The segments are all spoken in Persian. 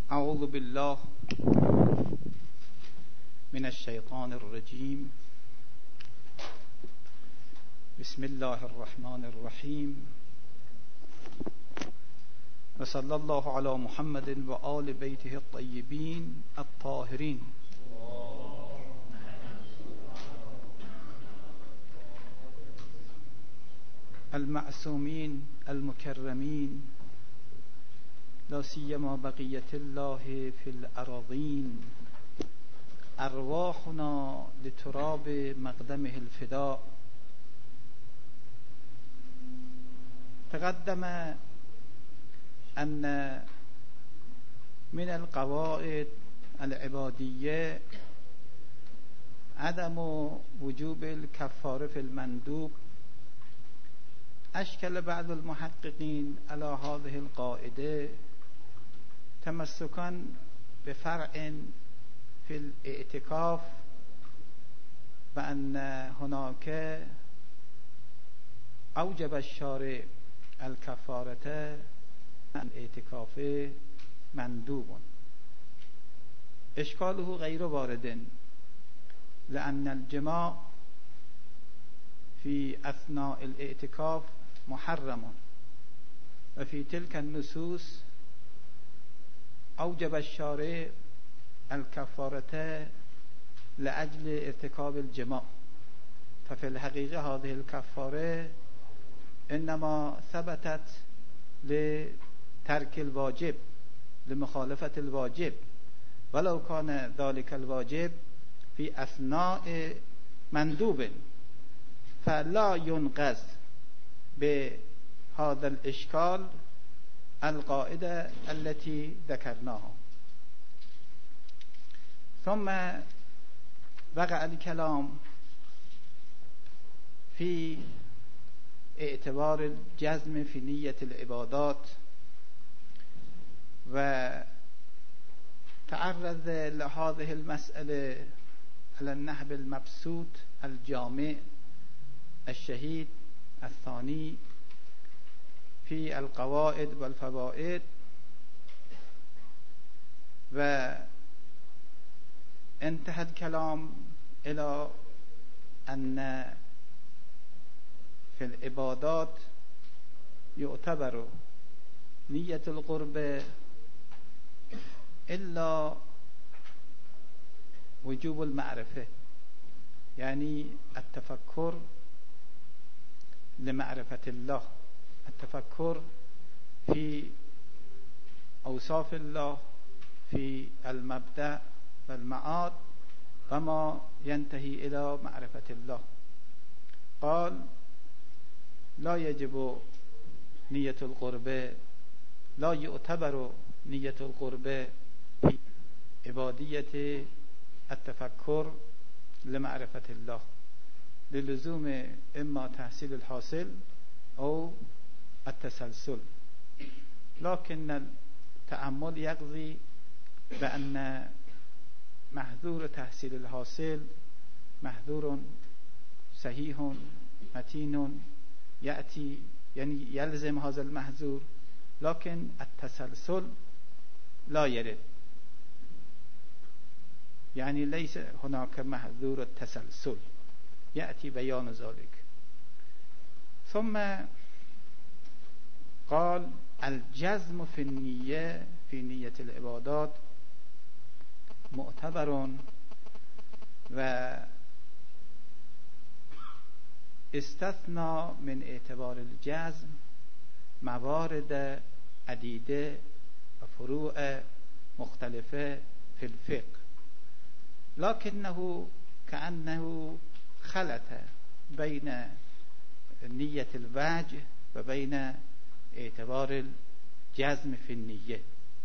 اعوذ بالله من الشیطان الرجیم. بسم الله الرحمن الرحیم. و صلی الله علی محمد و آل بیته الطیبین الطاهرین. المعصومین المکرمین، لا سیما بقیة الله فی الأراضین. ارواحنا لتراب مقدمه الفداء. تقدم أن من القواعد العبادية عدم وجوب الكفارة في المندوب. أشكل بعض المحققين على هذه القاعدة تمسكا بفرع في الاعتكاف، بأن هناك أوجب الشارع الكفارة الاعتكاف مندوب. إشكاله غير وارد، لأن الجماع في أثناء الاعتكاف محرم، وفي تلك النصوص أوجب الشارع الكفارة لأجل ارتكاب الجماع. ففي الحقيقة هذه الكفارة إنما ثبتت لترك الواجب، لمخالفة الواجب، ولو كان ذلك الواجب في أثناء مندوب فلا ينقذ بهذا الإشكال القاعدة التي ذكرناها. ثم وقع الكلام في اعتبار الجزم في نية العبادات، وتعرض لهذه المسألة على النحو المبسوط الجامع الشهيد الثاني في القواعد والفوائد. وانتهى الكلام إلى أن في العبادات يعتبر نية القرب إلا وجوب المعرفة، يعني التفكر لمعرفة الله، التفكر في أوصاف الله، في المبدأ والمعاد وما ينتهي إلى معرفة الله. قال لا يجب نية القرب، لا يعتبر نية القرب في عبادية التفكر لمعرفة الله، للزوم إما تحصيل الحاصل أو التسلسل. لكن التأمل يقضي بأن محذور تحصيل الحاصل محذور صحيح متين يأتي، يعني يلزم هذا المحذور، لكن التسلسل لا يرد، يعني ليس هناك محذور التسلسل، يأتي بيان ذلك. ثم قال الجزم في النية في نية العبادات معتبر، و استثنى من اعتبار الجزم موارد عديدة وفروع مختلفة في الفقه، لكنه كأنه خلط بين نية الوجه وبين اعتبار الجزم في النية،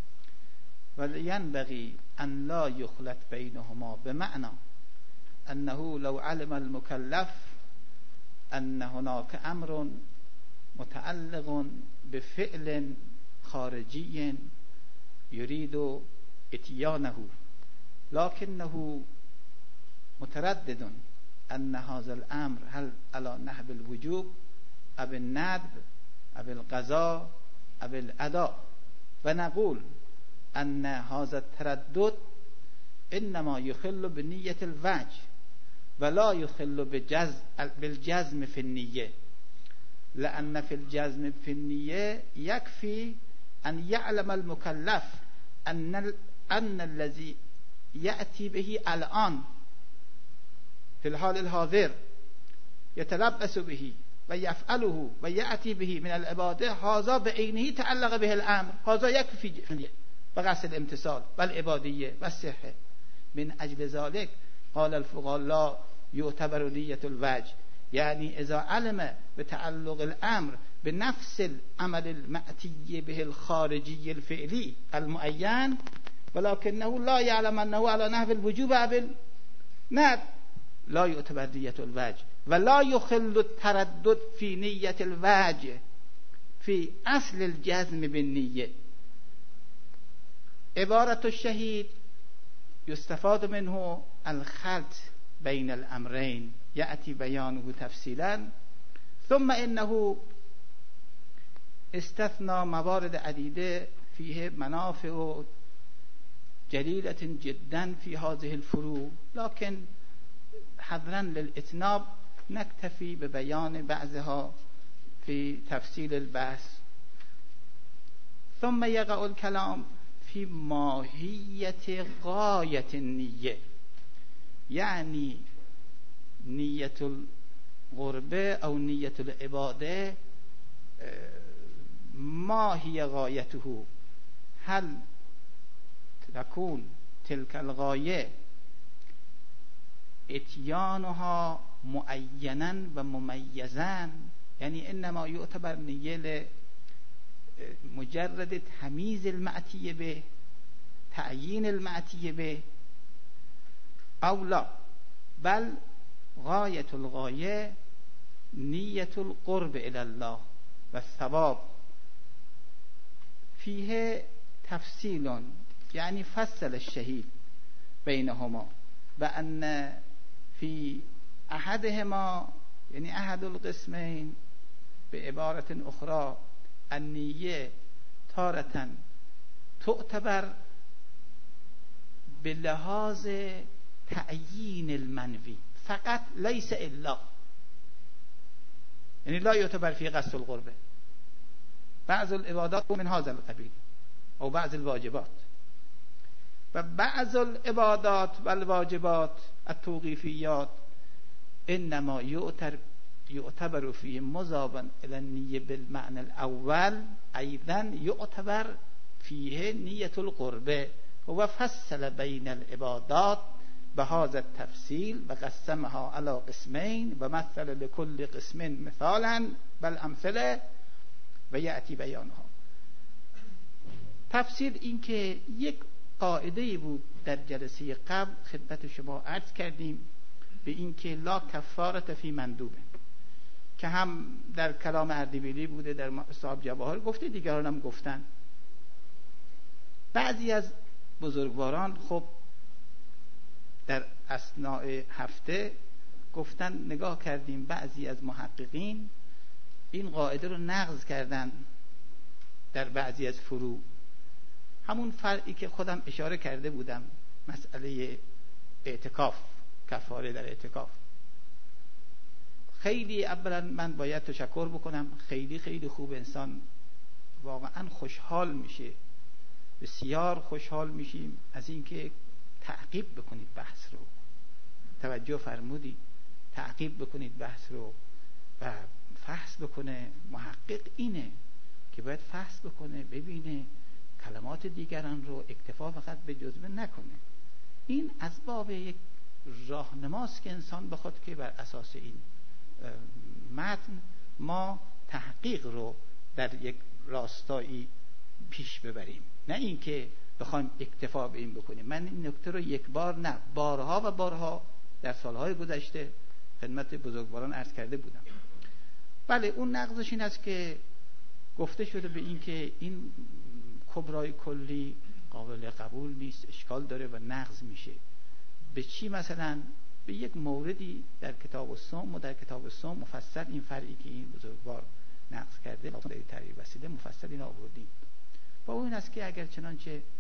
وينبغي أن لا يخلط بينهما، بمعنى أنه لو علم المكلف أن هناك أمر متعلق بفعل خارجي يريد اتيانه، لكنه متردد أن هذا الأمر هل على نحو الوجوب أو الندب أو القضاء أو الأداء، ونقول ان هذا التردد انما يخل بنیة الوجه ولا يخل بالجزم في النية، لأن في الجزم في النية يكفي أن يعلم المكلف أن الذي يأتي به الآن في الحال الحاضر يتلبس به ويفعله ويأتي به من العبادة هذا بعينه تعلق به الأمر، هذا يكفي بقصد الامتثال والعبادية والصحة. من أجل ذلك قال الفقهاء لا يعتبر نية الوجه، يعني إذا علم بتعلق الأمر بنفس العمل المأتي به الخارجي الفعلي المعين ولكنه لا يعلم أنه على نحو الوجوب بالندب لا يعتبر نية الوجه، ولا يخل التردد في نية الوجه في أصل الجزم بالنية. عبارة الشهيد يستفاد منه الخلط بين الأمرين يأتي بيانه تفصيلا. ثم إنه استثنى موارد عديدة فيه منافع جليلة جدا في هذه الفروع، لكن حذرا للإتناب نكتفي ببيان بعضها في تفصيل البحث. ثم يقع الكلام في ماهية غاية النية، يعني نية القربة أو نية العبادة ما هي غايته؟ هل تكون تلك الغاية اتيانها معينا و مميزا، يعني انما يعتبر نية مجرد تمييز المأتي به تعيين المأتي به، او لا بل غاية الغاية نية القرب إلى الله والثواب. فيه تفصيل، يعني فصل الشهيد بينهما بأن في أحدهما يعني أحد القسمين بعبارة أخرى النية تارة تعتبر بلحاظ تعيين المنوي فقط ليس إلا، يعني لا يعتبر في قصد القربة. بعض العبادات من هذا القبيل أو بعض الواجبات، و بعض العبادات والواجبات التوقيفيات إنما يعتبر فيه مضافا إلى النية بالمعنى الأول، أيضا يعتبر فيه نية القربة. هو فصل بين العبادات بهذا التفصيل وقسمها على قسمين ومثل لكل قسم مثالا بالأمثلة ويأتي بيانها. تفسیر این که یک قاعده بود در جلسه قبل خدمت شما عرض کردیم به این که لا کفارة فی مندوبه، که هم در کلام اردبیلی بوده، در صاحب جواهر گفته، دیگران هم گفتن. بعضی از بزرگواران خب در اثناء هفته گفتن نگاه کردیم بعضی از محققین این قاعده رو نقض کردن در بعضی از فروع. همون فرعی که خودم اشاره کرده بودم، مسئله اعتکاف، کفاره در اعتکاف. خیلی اولا من باید تشکر بکنم، خیلی خیلی خوب، انسان واقعا خوشحال میشه، بسیار خوشحال میشیم از اینکه تعقیب بکنید بحث رو. توجه فرمودید، تعقیب بکنید بحث رو و فحص بکنه. محقق اینه که باید فحص بکنه، ببینه کلمات دیگران رو اکتفا فقط به جزوه نکنه. این از باب یک راهنماست که انسان بخواد که بر اساس این متن ما تحقیق رو در یک راستایی پیش ببریم، نه این که بخوایم اکتفا به این بکنیم. من این نکته رو یک بار نه بارها و بارها در سالهای گذشته خدمت بزرگواران عرض کرده بودم. بله، اون نقضش این است که گفته شده به این که این کبرای کلی قابل قبول نیست، اشکال داره و نقض میشه. به چی؟ مثلا به یک موردی در کتاب الصوم و در کتاب الصوم مفصل این فرعی که این بزرگوار نقض کرده در تحریر وسیله مفصل این آوردیم. با اون است که اگر چنانچه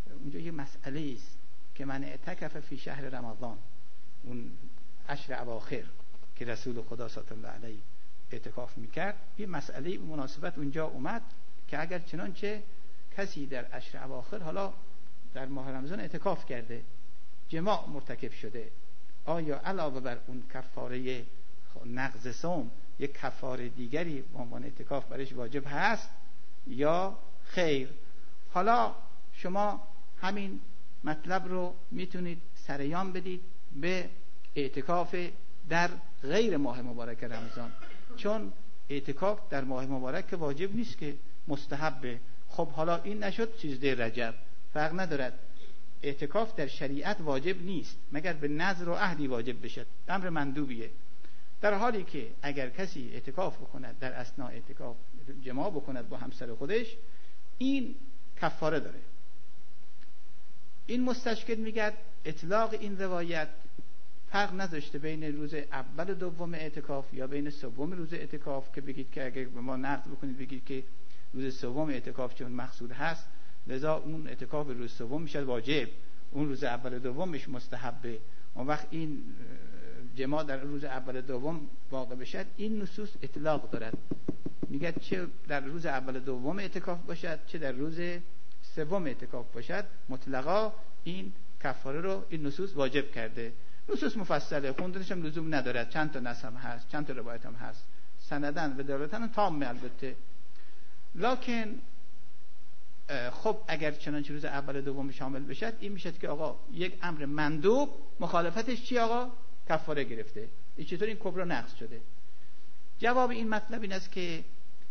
اونجا یه مسئله است که من اعتکف فی شهر رمضان، اون عشر اواخر که رسول خدا صلی الله علیه اعتکاف میکرد، یه مسئله مناسبت اونجا اومد که اگر چنانچه کسی در عشر اواخر حالا در ماه رمضان اعتکاف کرده، جماع مرتکب شده، آیا علاوه بر اون کفاره نقض صوم یک کفاره دیگری به عنوان اعتکاف برش واجب هست یا خیر؟ حالا شما همین مطلب رو میتونید سریان بدید به اعتکاف در غیر ماه مبارک رمضان، چون اعتکاف در ماه مبارک واجب نیست که مستحبه. خب حالا این نشد 13 رجب، فرق ندارد، اعتکاف در شریعت واجب نیست مگر به نذر و عهدی واجب بشد، امر مندوبیه. در حالی که اگر کسی اعتکاف بکند در اثناء اعتکاف جماع بکند با همسر خودش، این کفاره داره. این مستشکل میگه اطلاق این روایت فرق نذاشته بین روز اول و دوم اعتکاف یا بین سوم روز اعتکاف، که بگید که اگر به ما نقد بکنید بگید که روز سوم اعتکاف چون مقصود هست لذا اون اعتکاف روز سوم میشه واجب، اون روز اول و دومش مستحبه. اون وقت این جماع در روز اول و دوم واقع بشد، این نصوص اطلاق دارد، میگه چه در روز اول و دوم اعتکاف باشد چه در روز سوم اعتکاف باشد، مطلقا این کفاره رو این نصوص واجب کرده. نصوص مفصله، خوندنش هم لزوم ندارد، چند تا نص هم هست، چند تا روایت هم هست، سندن و دلالتن تام البته. لکن خب اگر چنانچه روز اول و دوم شامل بشد، این میشد که آقا یک امر مندوب مخالفتش چی آقا؟ کفاره گرفته. این چطور این کبرا نقض شده؟ جواب این مطلب این است که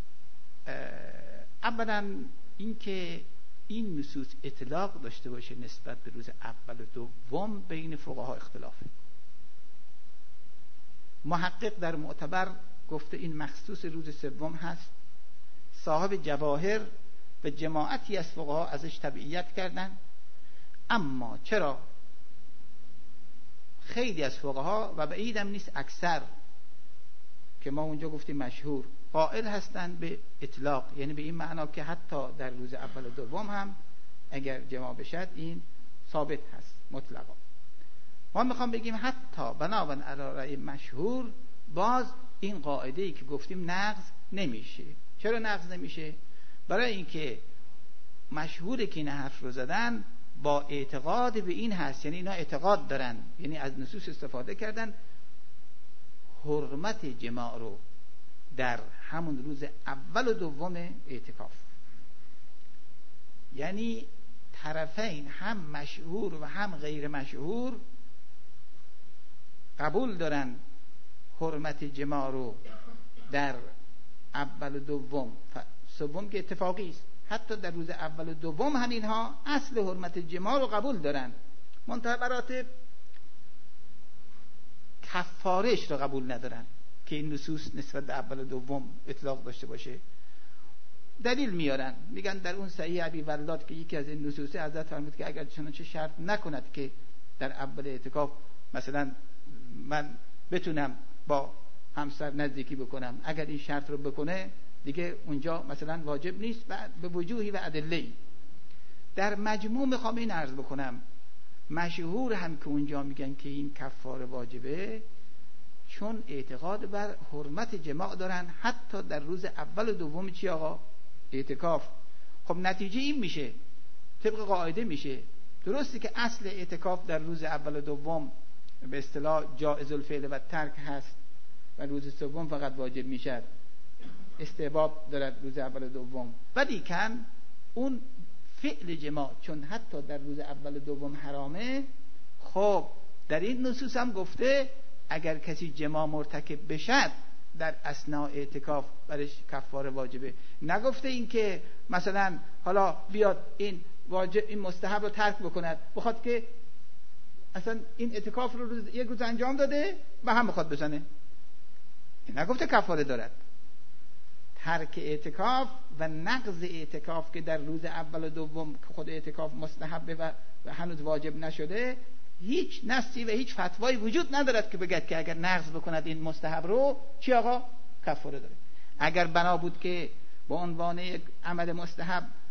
اولا این که این نصوص اطلاق داشته باشه نسبت به روز اول و دوم بین فقها اختلافه. محقق در معتبر گفته این مخصوص روز سوم هست، صاحب جواهر و جماعتی از فقها ازش تبعیت کردن. اما چرا خیلی از فقها و بعیدم نیست اکثر که ما اونجا گفتیم مشهور قائل هستند به اطلاق، یعنی به این معنا که حتی در روز اول و دوم هم اگر جماع بشد این ثابت هست مطلقا. ما میخوام بگیم حتی بنابراین علی رأی مشهور باز این قاعده‌ای که گفتیم نقض نمیشه. چرا نقض نمیشه؟ برای اینکه مشهوره که این حرف رو زدن با اعتقاد به این هست، یعنی اینا اعتقاد دارن، یعنی از نصوص استفاده کردن حرمت جماع رو در همون روز اول و دوم اعتکاف. یعنی طرفین هم مشهور و هم غیر مشهور قبول دارن حرمت جماع رو در اول و دوم، سوم که اتفاقی است، حتی در روز اول و دوم هم اینها اصل حرمت جماع رو قبول دارن، منتها مراتب کفارش رو قبول ندارن که این نصوص نسبت به اول و دوم اطلاق داشته باشه. دلیل میارن، میگن در اون صحیح ابی ولاد که یکی از این نصوص حضرت فرمود که اگر چنانچه شرط نکند که در اول اعتکاف مثلا من بتونم با همسر نزدیکی بکنم، اگر این شرط رو بکنه دیگه اونجا مثلا واجب نیست و به وجوهی و ادله‌ای. در مجموع میخوام این عرض بکنم مشهور هم که اونجا میگن که این کفاره واجبه چون اعتقاد بر حرمت جماع دارن حتی در روز اول و دوم چی آقا؟ اعتکاف. خب نتیجه این میشه، طبق قاعده میشه، درسته که اصل اعتکاف در روز اول و دوم به اصطلاح جائز الفعل و ترک هست و روز سوم فقط واجب میشه، استحباب دارد روز اول و دوم، ولی کن اون فعل جماع چون حتی در روز اول و دوم حرامه، خب در این نصوص هم گفته اگر کسی جماع مرتکب بشد در اثناء اعتکاف برش کفاره واجبه. نگفته این که مثلا حالا بیاد این واجب این مستحب رو ترک بکند بخواد که اصلا این اعتکاف رو یک روز انجام داده و هم بخواد بزنه، نگفته کفاره دارد. ترک اعتکاف و نقض اعتکاف که در روز اول و دوم که خود اعتکاف مستحبه و هنوز واجب نشده، هیچ نصی و هیچ فتوایی وجود ندارد که بگد که اگر نقض بکند این مستحب رو چی آقا؟ کفاره داره. اگر بنا بود که با عنوان یک عمل مستحب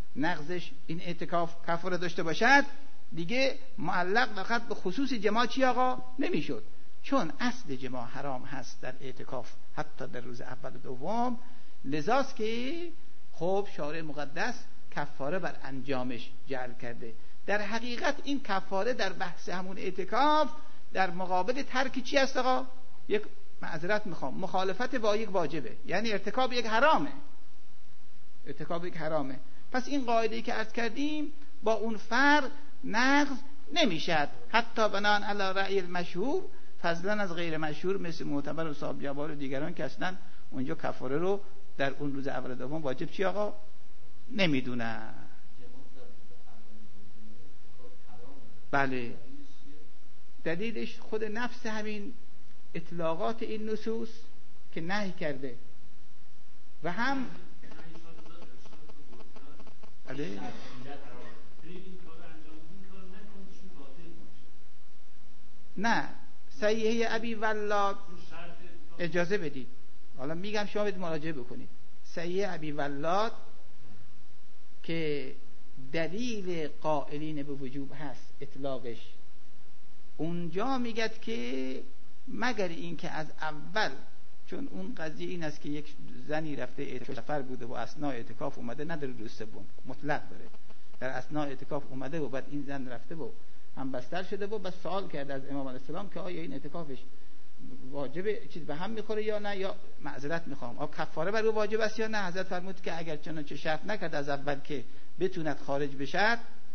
نقضش این اعتکاف کفاره داشته باشد، دیگه معلق فقط به خصوص جماع چی آقا نمیشد، چون اصل جماع حرام هست در اعتکاف حتی در روز اول و دوم. لذاست که خب شارع مقدس کفاره بر انجامش جعل کرده. در حقیقت این کفاره در بحث همون اعتکاف در مقابل ترک چی است آقا؟ یک معذرت میخوام، مخالفت با یک واجبه، یعنی ارتکاب یک حرامه، ارتکاب یک حرامه. پس این قاعده‌ای که عرض کردیم با اون فرق نقض نمیشد، حتی بنان علی رأی المشهور، فضلا از غیر مشهور مثل معتبر و صاحب جوار و دیگران که اصلا اونجا کفاره رو در اون روز اول دوم واجب چی آقا نمیدونن. بله، دلیلش خود نفس همین اطلاقات این نصوص که نهی کرده و هم بله نه صحیحه ابی ولاد اجازه بدید، حالا میگم شما باید مراجعه بکنید. صحیحه ابی ولاد که دلیل قائلین به وجوب هست اطلاقش، اونجا میگد که مگر این که از اول، چون اون قضیه این است که یک زنی رفته سفر بوده و اثناء اعتکاف اومده، نداره روز سوم، مطلق داره، در اثناء اعتکاف اومده و بعد این زن رفته و هم بستر شده و بس سوال کرده از امام علیه السلام که آیا این اعتکافش واجبه، چیز به هم میخوره یا نه، یا معذرت میخوام آیا کفاره بر او واجب است یا نه. حضرت فرمود که اگر چنانچه شرط نکرد از اول که بتوند خارج بشد،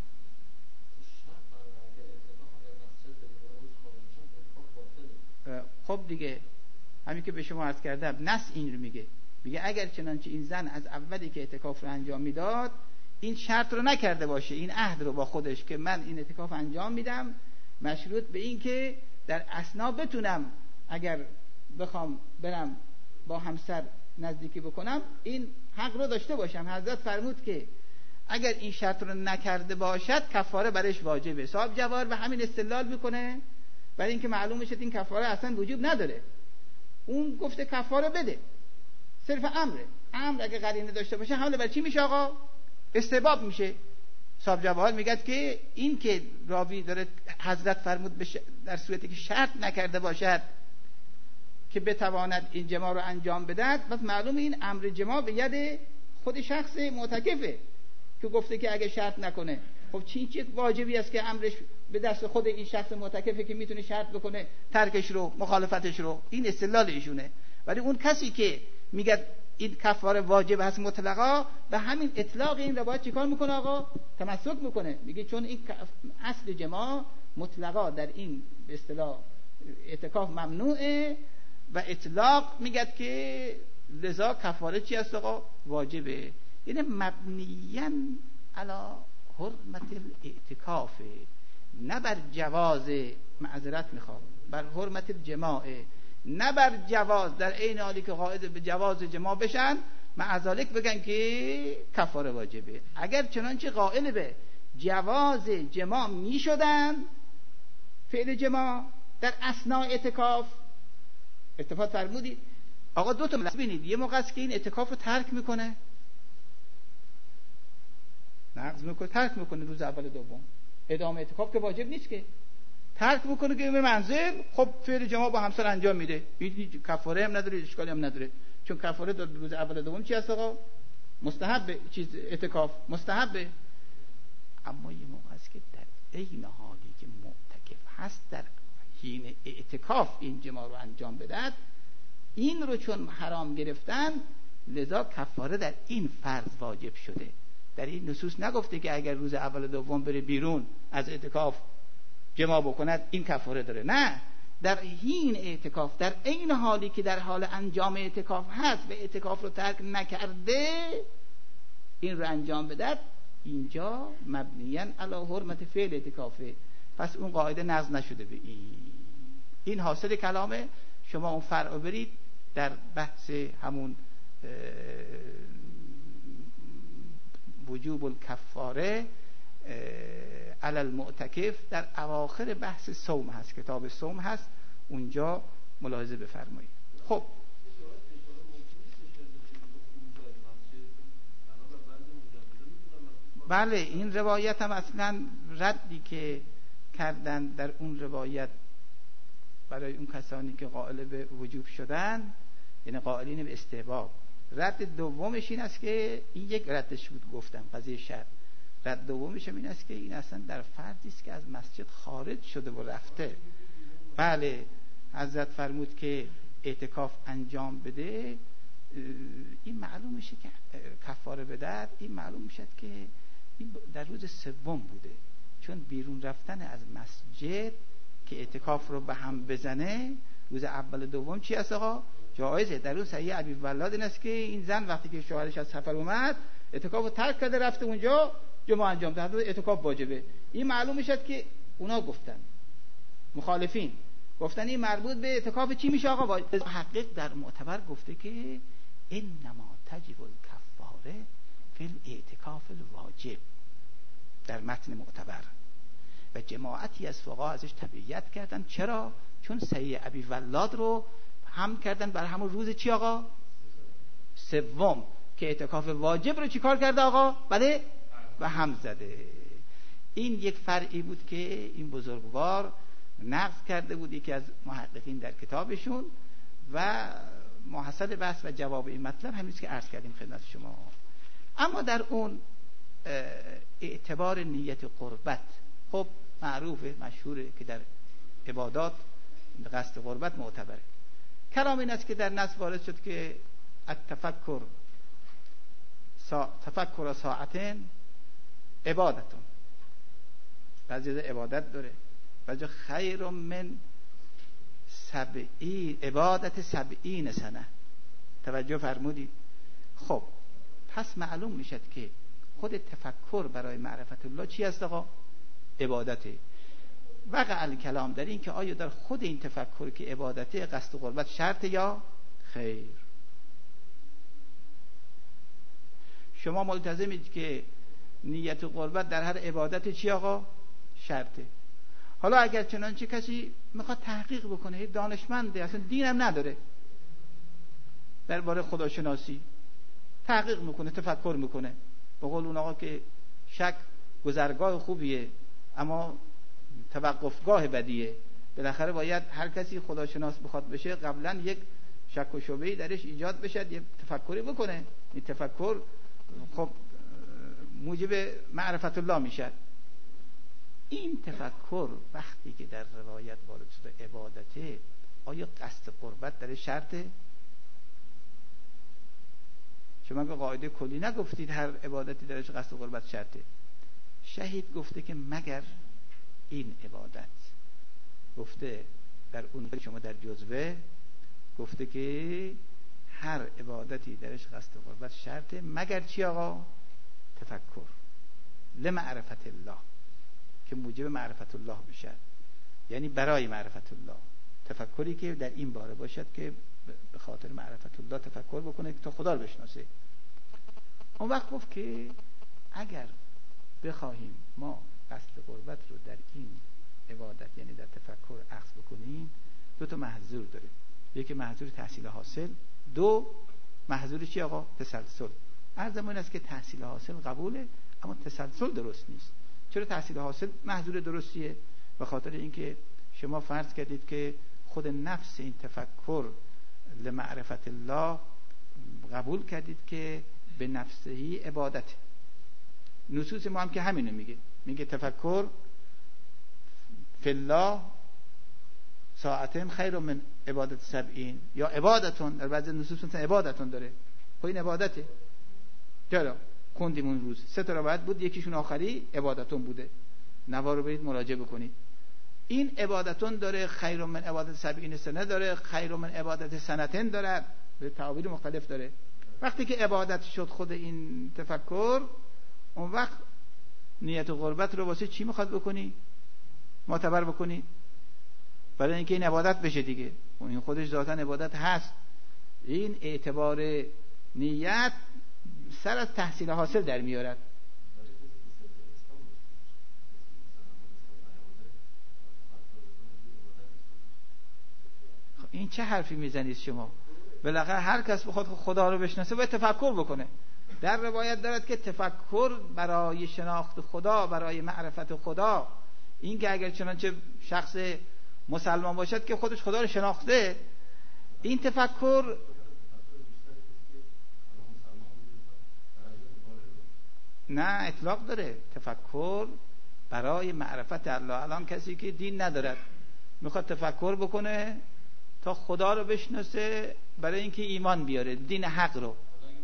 خب دیگه همین که به شما عرض کردم نص این رو میگه اگر چنانچه این زن از اولی که اعتکاف رو انجام میداد این شرط رو نکرده باشه، این عهد رو با خودش که من این اعتکاف انجام میدم مشروط به این که در اثنا بتونم اگر بخوام برم با همسر نزدیکی بکنم این حق رو داشته باشم. حضرت فرمود که اگر این شرط رو نکرده باشد کفاره برش واجبه. صاحب جوار به همین استدلال میکنه برای اینکه معلوم شد این کفاره اصلا وجوب نداره. اون گفته کفاره بده، صرف امره. امر اگه قرینه داشته باشه حمله بر چی میشه آقا؟ استحباب میشه. صاحب جواهر میگه که این که راوی داره حضرت فرمود در صورتی که شرط نکرده باشد که بتواند این جماع رو انجام بدهد، پس معلومه این امر جماع به ید خود شخص معتکفه که گفته که اگه شرط نکنه. خب چه واجبی است که امرش به دست خود این شخص معتکفه که میتونه شرط بکنه ترکش رو، مخالفتش رو. این استدلال ایشونه. ولی اون کسی که میگه این کفاره واجب هست مطلقا، به همین اطلاق این روایت چیکار میکنه آقا؟ تمسک میکنه، میگه چون این اصل جماع مطلقا در این به اصطلاح اعتکاف ممنوعه و اطلاق میگه که لذا کفاره چی است آقا؟ واجبه. یعنی مبنیاً علی حرمت الاعتکاف، نه بر جواز، معذرت میخوام، بر حرمت الجماع، نه بر جواز، در این حالی که قائل به جواز جماع بشن معذالک بگن که کفاره واجبه. اگر چنانچه قائل به جواز جماع میشدن، فعل جماع در اثناء اعتکاف، اتفاق فرمودید آقا دو تا مسئله بینید، یه موقع است که این اعتکاف رو ترک میکنه، نقض میکنه، ترک میکنه روز اول دوم، ادامه اعتکاف که واجب نیست که، ترک میکنه که به منزل، خب فعل جماع با همسر انجام میده، هیچ کفاره هم نداره، اشکالی هم نداره، چون کفاره در روز اول دوم چی هست آقا؟ مستحب، چیز اعتکاف مستحبه. اما یه موقع است که در عین حالی که معتکف هست در حین اعتکاف این جماع رو انجام بدهد، این رو چون حرام گرفتن لذا کفاره در این فرض واجب شده. در این نصوص نگفته که اگر روز اول دوم بره بیرون از اعتکاف جماع بکند این کفاره داره، نه، در حین اعتکاف، در این حالی که در حال انجام اعتکاف هست و اعتکاف رو ترک نکرده این رو انجام بدهد، اینجا مبنیاً علی حرمت فعل اعتکافه. پس اون قاعده نقض نشده به این حاصل کلامه. شما اون فرع برید در بحث همون وجوب الکفاره علی المعتکف در اواخر بحث صوم هست، کتاب صوم هست، اونجا ملاحظه بفرمایید. خب بله این روایت هم اصلا ردی که کردن در اون روایت برای اون کسانی که قائل به وجوب شدن، یعنی قائلین به استحباب، رد دومش این است که این یک ردش بود گفتم قضیه شرط. رد دومش هم این است که این اصلا در فردی است که از مسجد خارج شده و رفته. بله حضرت فرمود که اعتکاف انجام بده، این معلوم میشه که کفاره بدهد، این معلوم میشه که این در روز سوم بوده، چون بیرون رفتن از مسجد که اعتکاف رو به هم بزنه روز اول دوم چی است آقا؟ جایزه. در اون صحیح ابی ولاد این است که این زن وقتی که شوهرش از سفر اومد اعتکاف رو ترک کرده رفته اونجا جمعه انجام داد، اعتکاف واجبه. این معلوم میشه که اونا گفتن، مخالفین گفتن این مربوط به اعتکاف چی میشه آقا؟ محقق در معتبر گفته که انما تجب الکفاره فی الاعتکاف الواجب در متن معتبر، و جماعتی از فقها ازش تبعیت کردن. چرا؟ چون صحیح ابی ولاد رو هم کردن بر همون روز چی آقا؟ سوم، که اعتکاف واجب رو چی کار کرده آقا؟ بله و هم زده. این یک فرعی بود که این بزرگوار نقض کرده بود یکی از محققین در کتابشون، و محصل بحث و جواب این مطلب همین که عرض کردیم خدمت شما. اما در اون اعتبار نیت قربت، خب معروفه مشهوره که در عبادات قصد قربت معتبره. کلام این است که در نص وارد شد که التفکر تفکر ساعتین عبادتون، بعضی عبادت داره، بعضی خیر من 70 عبادت 70 سنه. توجه فرمودید؟ خب پس معلوم میشد که خود تفکر برای معرفت الله چی است آقا؟ عبادته. وقع الکلام در این که آیا در خود این تفکر که عبادته قصد قربت شرط یا خیر؟ شما ملتزمید که نیت قربت در هر عبادت چی آقا؟ شرطه. حالا اگر چنانچه کسی میخواد تحقیق بکنه، دانشمنده اصلا دینم نداره، درباره خداشناسی تحقیق میکنه، تفکر میکنه، به قول اون آقا که شک گذرگاه خوبیه اما توقفگاه بدیه. بالاخره باید هر کسی خداشناس بخواد بشه قبلا یک شک و شبهه‌ای درش ایجاد بشه، یه تفکری بکنه. این تفکر خب موجب معرفت الله میشه. این تفکر وقتی که در روایت وارد شده عبادته، آیا قصد قربت در شرطه؟ شما که قاعده کلی نگفتید هر عبادتی درش قصد قربت شرطه. شهید گفته که مگر این عبادت، گفته در اون شما در جزوه گفته که هر عبادتی درش قصد قربت شرطه مگر چی آقا؟ تفکر لمعرفت الله، که موجب معرفت الله بشه، یعنی برای معرفت الله. تفکری که در این باره باشد که به خاطر معرفت الله تفکر بکنه که تا خدا رو بشناسه. اون وقت گفت که اگر بخواهیم ما قصد قربت رو در این عبادت یعنی در تفکر اخذ بکنیم، دو تا محظور داره. یکی محظور تحصیل حاصل، دو محظور چی آقا؟ تسلسل. عرضم این است که تحصیل حاصل قبوله اما تسلسل درست نیست. چرا تحصیل حاصل محظور درستیه؟ به خاطر اینکه شما فرض کردید که خود نفس این تفکر لمعرفت الله قبول کردید که به نفسهی عبادت. نصوص ما هم که همینو میگه تفکر فی الله ساعتین خیر من عبادت 70، یا عبادتون در بعضی نصوص مثلا عبادتون داره. خب این عبادته. چرا خوندیم اون روز 3 تا روایت بود، یکیشون آخری عبادتون بوده، نوار رو برید مراجعه بکنید. این عبادتون داره، خیر من عبادت 70 سنه داره، خیر من عبادت سنتین داره، به تعابیر مختلف داره. وقتی که عبادت شد خود این تفکر، اون وقت نیت قربت رو واسه چی میخواد بکنی؟ معتبر بکنی؟ برای اینکه این عبادت بشه دیگه. این خودش ذاتاً عبادت هست. این اعتبار نیت سر از تحصیل حاصل در میارد. خب این چه حرفی میزنید شما؟ بالاخره هر کس بخواد خدا رو بشناسه باید تفکر بکنه. در روایت دارد که تفکر برای شناخت خدا، برای معرفت خدا، این که اگر چنانچه شخص مسلمان باشد که خودش خدا رو شناخته، این تفکر نه اطلاق داره. تفکر برای معرفت الله. الان کسی که دین ندارد میخواد تفکر بکنه تا خدا رو بشناسه، برای اینکه ایمان بیاره دین حق رو.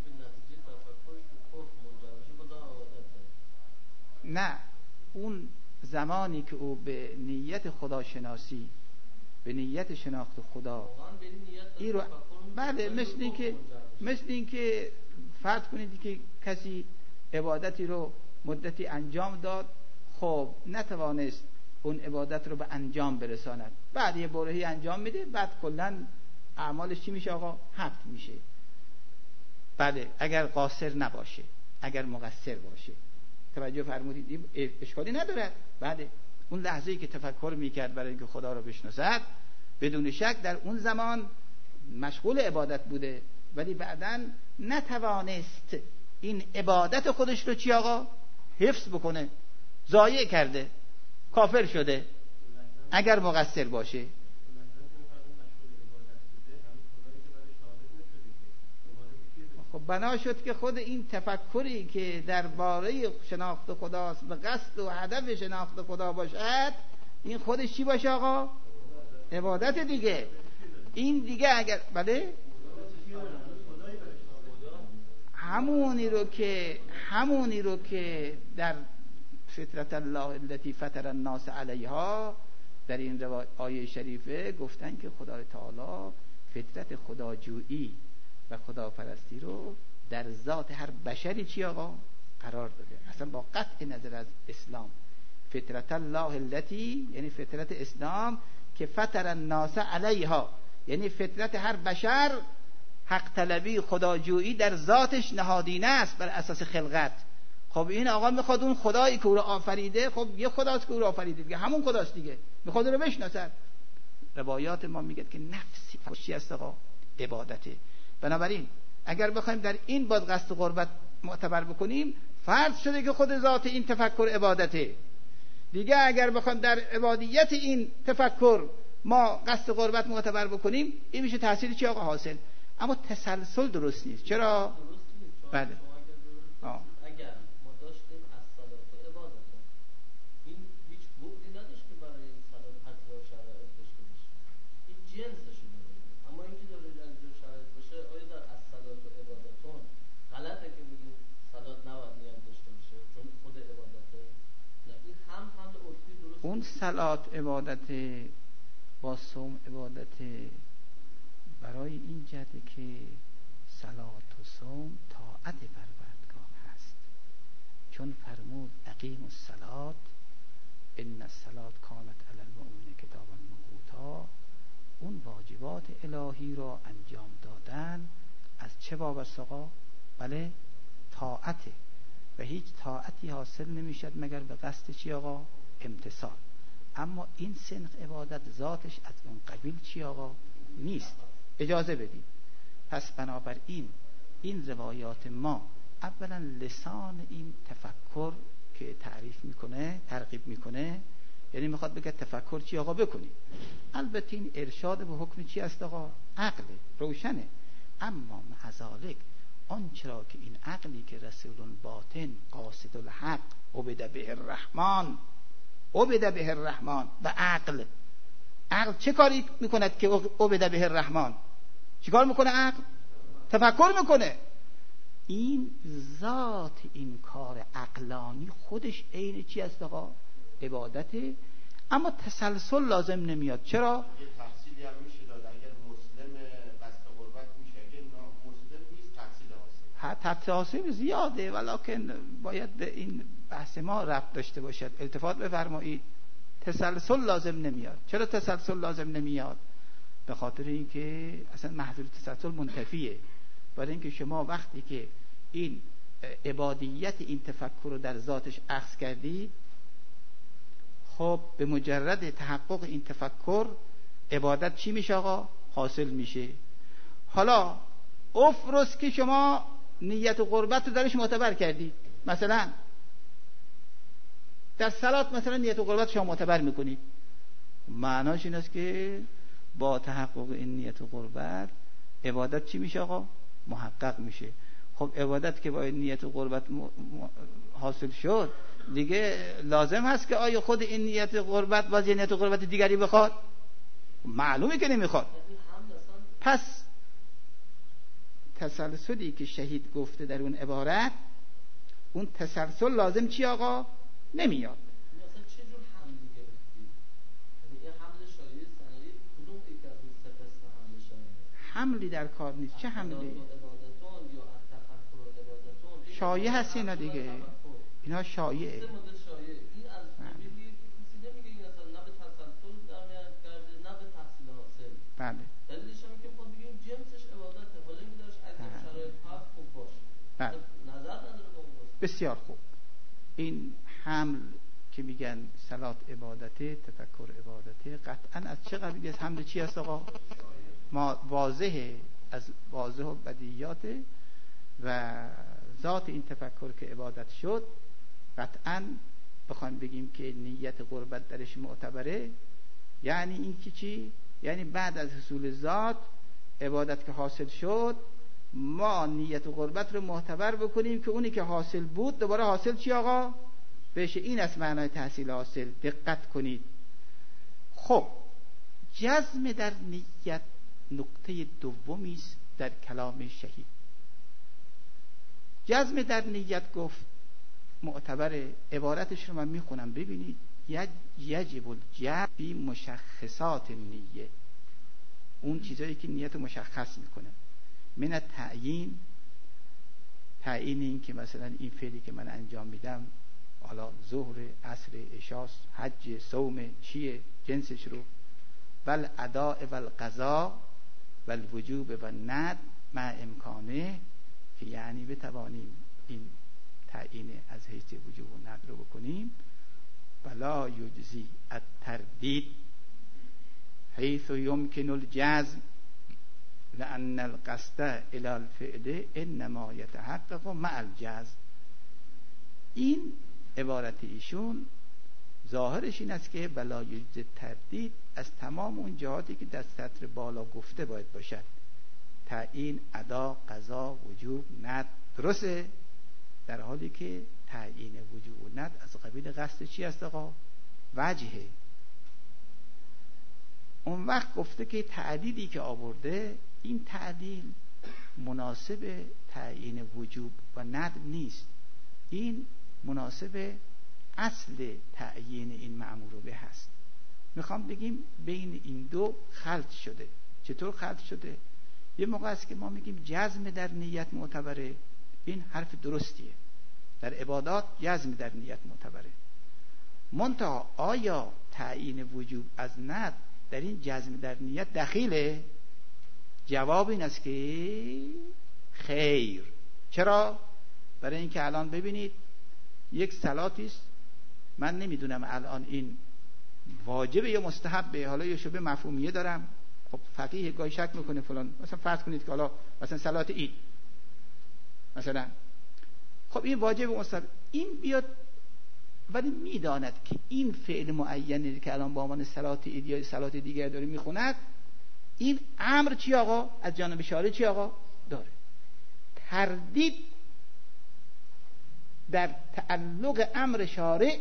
نه، اون زمانی که او به نیت خدا شناسی، به نیت شناخت خدا این رو، بله، مثل این که فرض کنید که کسی عبادتی رو مدتی انجام داد، خب نتوانست اون عبادت رو به انجام برساند، بعد یه برهی انجام میده، بعد کلن اعمالش چی میشه آقا؟ حفظ میشه. بله، اگر قاصر نباشه، اگر مقصر باشه. توجه فرمودید؟ اشکالی ندارد. بله، اون لحظه‌ای که تفکر میکرد برای اینکه خدا رو بشناسد، بدون شک در اون زمان مشغول عبادت بوده، ولی بعداً نتوانست این عبادت خودش رو چی آقا؟ حفظ بکنه، ضایع کرده، کافر شده اگر مقصر باشه. خب بنا شد که خود این تفکری که درباره شناخت خداست، به قصد و هدف شناخت خدا باشد، این خودش چی باشه آقا؟ عبادت دیگه. این دیگه اگر بله همونی رو که در فطرت الله التي فطر الناس علیها، در این آیه شریفه گفتن که خدای تعالی فطرت خداجویی و خداپرستی رو در ذات هر بشری چی آقا؟ قرار داده. اصلا با قطع نظر از اسلام، فطرت الله التي یعنی فطرت اسلام که فطر الناس علیها، یعنی فطرت هر بشر حق طلبی، خداجویی در ذاتش نهادینه است بر اساس خلقت. خب این آقا میخواد اون خدایی که او رو آفریده، خب یه خداست که او رو آفریده دیگه، همون خداست دیگه، میخواد او رو بشناسد. روایات ما میگه که نفسی فشی است آقا عبادته. بنابراین اگر بخوایم در این باب قصد قربت معتبر بکنیم، فرض شده که خود ذات این تفکر عبادته دیگه. اگر بخوایم در عبادیت این تفکر ما قصد قربت معتبر بکنیم، این میشه تحصیل چی آقا؟ حاصل. اما تسلسل درست نیست. چرا؟ بله اگر ما داشتیم از صلات و عبادت، این هیچ بودی نداشت که برای این صلات اجزا و شرایط داشته باشه، این جنسش داره. اما اینکه داره اجزا و شرایط باشه، آیا در از صلات و عبادتون غلطه که میگیم صلات نباید نیت داشته باشه چون خود عبادته؟ نه، این هم عرفی درست. اون صلات عبادت با صوم عبادت برای این جهته که صلات و صوم طاعت پروردگار هست، چون فرمود اقیم الصلات ان الصلات کانت علی المؤمنین کتابا موقوتا. اون واجبات الهی را انجام دادن از چه وابسته آقا؟ بله، طاعته. و هیچ طاعتی حاصل نمیشد مگر به قصد چی آقا؟ امتثال. اما این سنخ عبادت ذاتش از اون قبیل چی آقا؟ نیست. اجازه بدید. پس بنابراین این روایات ما اولا لسان این تفکر که تعریف میکنه، ترغیب میکنه، یعنی میخواد بگه تفکر چی آقا بکنی. البته این ارشاد به حکم چی است آقا؟ عقل روشنه. اما مع ذالک آنچرا که این عقلی که رسول باطن قاصد الحق عبد به الرحمن، عبد به الرحمن و عقل چه کاری میکند که عبد به الرحمن؟ چه کار میکنه عقل؟ تفکر میکنه. این ذات این کار عقلانی خودش عین چی است آقا؟ عبادته. اما تسلسل لازم نمیاد. چرا؟ یه تفصیلی هم میشه داد. اگر مسلم قصد قربت میشه، اگر مسلم نیست تفصیل حاصل زیاده، ولکن باید به این بحث ما ربط داشته باشد. التفات بفرمایید، تسلسل لازم نمیاد. چرا تسلسل لازم نمیاد؟ به خاطر اینکه اصلا محضور تسلسل منتفیه. برای اینکه شما وقتی که این عبادیت این تفکر رو در ذاتش اخذ کردی، خب به مجرد تحقق این تفکر عبادت چی میشه آقا؟ حاصل میشه. حالا افرض که شما نیت قربت رو درش معتبر کردی. مثلا در صلات مثلا نیت قربت شما معتبر میکنید، معناش این است که با تحقق این نیت قربت عبادت چی میشه آقا؟ محقق میشه. خب عبادت که با نیت قربت حاصل شد، دیگه لازم هست که آیا خود این نیت قربت باز یه نیت قربت دیگری بخواد؟ معلومه که نمیخواد. پس تسلسلی که شهید گفته در اون عبارت، اون تسلسل لازم چی آقا؟ نمیاد. مثلا چه جور حملی گرفتی؟ یعنی این حمل شایعه سنوی کدوم یک از اون سه قسم حمل شایعه؟ حملی در کار نیست. چه حملی؟ عبادتون یا تفکر و عبادتون شایعه هست اینا دیگه، اینا شایعه. سه مدل شایعه. این از میگه که کسی نمیگه این اصلا نه به تسلسل در میاد کرده نه به تحصیل حاصل. بله. دلیلش هم که خود بگیم جنسش عبادته، حالا این داشت اگه شرایط هست خوب باشه. بله. نظر نداره به اون. بسیار خوب. این حمل که میگن صلات عبادته، تفکر عبادته، قطعا از چه قبیلی از حمل چی هست آقا؟ ما واضحه، از واضح و بدیهیاته و ذات این تفکر که عبادت شد، قطعا بخوایم بگیم که نیت قربت درش معتبره، یعنی این که چی؟ یعنی بعد از حصول ذات عبادت که حاصل شد، ما نیت قربت رو معتبر بکنیم که اونی که حاصل بود دوباره حاصل چی آقا؟ بشه. این از معنای تحصیل حاصل. دقت کنید. خب جزم در نیت نقطه دومی است در کلام شهید. جزم در نیت گفت معتبره. عبارتش رو من میخونم ببینید. یجب الجزم فی مشخصات نیه، اون چیزایی که نیت رو مشخص میکنه. من تعیین این که مثلا این فعلی که من انجام میدم، حالا ظهر، عصر، عشاء، حج، صوم، چیه جنسش رو، ول اداء ول قضا ول وجوب و ند مع امکانه، که یعنی بتوانیم این تعیین از حیث وجوب و ند رو بکنیم. ولا یجزی التردید حیث یمکن الجزم لأن القصد الى الفعل انما يتحقق مع الجزم. این عبارت ایشون ظاهرش این است که بلا یجزی تردید از تمام اون جهاتی که در سطر بالا گفته باید باشد، تعیین، ادا، قضا، وجوب، ند، درسته، در حالی که تعیین وجوب و ند از قبیل قصد چی است آقا؟ وجهه. اون وقت گفته که تعدیلی که آورده، این تعدیل مناسب تعیین وجوب و ند نیست، این مناسب اصل تعیین این مأمور به هست. میخوام بگیم بین این دو خلط شده. چطور خلط شده؟ یه موقع است که ما میگیم جزم در نیت معتبره، این حرف درستیه، در عبادات جزم در نیت معتبره. منتها آیا تعیین وجوب از ند در این جزم در نیت دخیله؟ جواب این است که خیر. چرا؟ برای اینکه الان ببینید یک صلاتی است، من نمیدونم الان این واجبه یا مستحبه، حالا یه شبه مفهومیه دارم. خب فقیه گاهی شک میکنه فلان، مثلا فرض کنید که حالا مثلا صلات عید مثلا، خب این واجب و مستحب، این بیاد ولی میداند که این فعل معینی که الان با عنوان صلات عید یا صلات دیگر داره میخوند، این امر چی آقا؟ از جانب شارع چی آقا؟ داره. تردید در تعلق امر شارع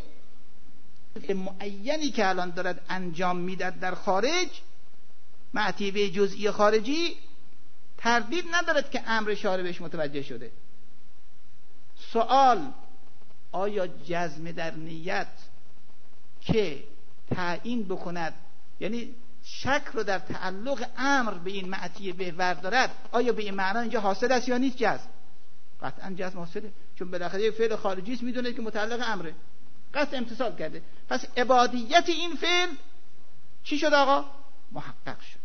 معینی که الان دارد انجام میداد در خارج، معطی به جزئی خارجی، تردید ندارد که امر شارع بهش متوجه شده. سوال: آیا جزم در نیت که تعیین بکند، یعنی شک رو در تعلق امر به این معطی به دارد، آیا به این معنا اینجا حاصل است یا نیست جزم؟ قطعا جزم حاصله، چون بالاخره یک فعل خارجی است، میدونه که متعلق امره، قصد امتثال کرده. پس عبادیت این فعل چی شد آقا؟ محقق شده.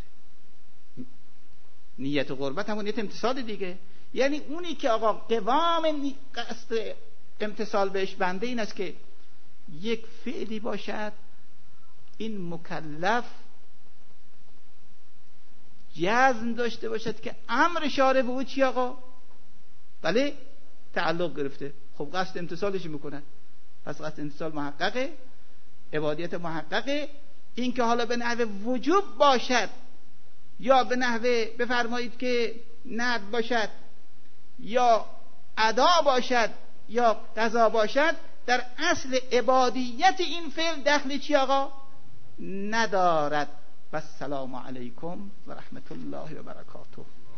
نیت قربت همون نیت امتثال دیگه. یعنی اونی که آقا قوام قصد امتثال بهش بنده این است که یک فعلی باشد این مکلف جزم داشته باشد که امر شارع به او چی آقا؟ بله تعلق گرفته، خب قصد امتثالش میکنن، پس قصد امتثال محققه، عبادیت محققه. این که حالا به نحو وجوب باشد یا به نحو بفرمایید که ندب باشد یا ادا باشد یا قضا باشد، در اصل عبادیت این فعل دخلی چی آقا؟ ندارد. و السلام علیکم و رحمت الله و برکاته.